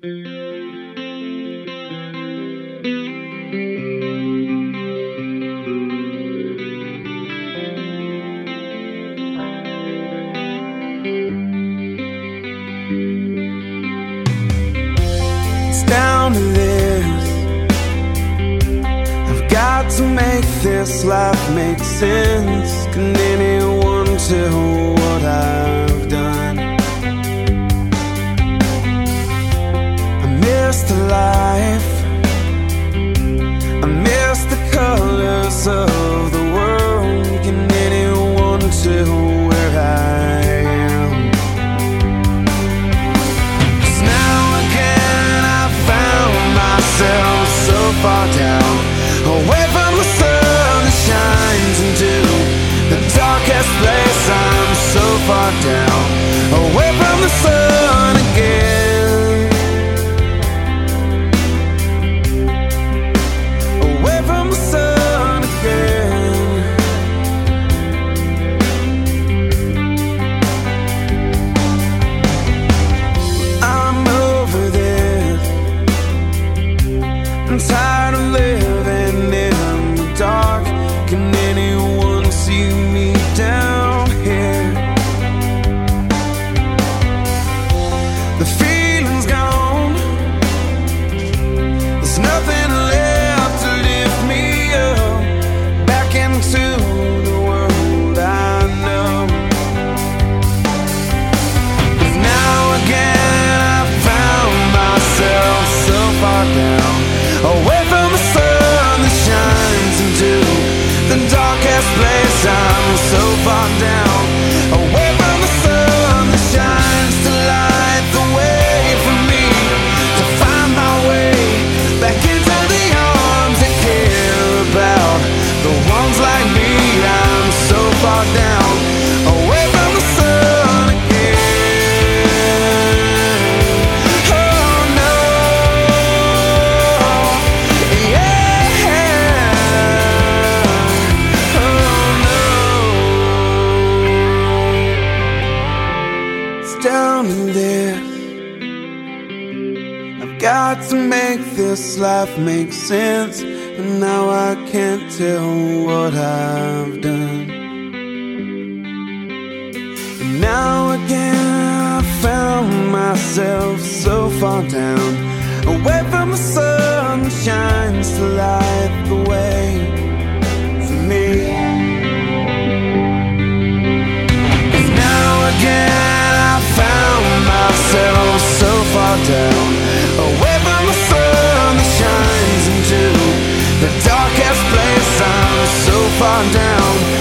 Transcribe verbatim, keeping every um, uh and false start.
It's down to this. I've got to make this life make sense. Can anyone tell what I've done? I miss the life, I miss the colors of the world. Can anyone tell where I am? 'Cause now again I found myself so far down, away from the sun that shines into the darkest place. I'm so far down, away from the sun again, away from the sun again. I'm over this, I'm tired of living in the dark. Can anyone see me down here? The feeling's gone, there's nothing left to lift me up back into the world I know. 'Cause now again I found myself so far down, away from the sun that shines into the darkest place. I'm so far down, away from the sun that shines to light the way for me to find my way back into the arms that care about the ones like me. I'm so far down, away from the sun again. Oh no, yeah, oh no. It's down to this. I've got to make this life make sense, but now I can't tell what I've done. And now again I found myself so far down, away from the sun that shines to light the way for me. 'Cause now again I found myself so far down, away from the sun that shines into the darkest place. I'm so far down,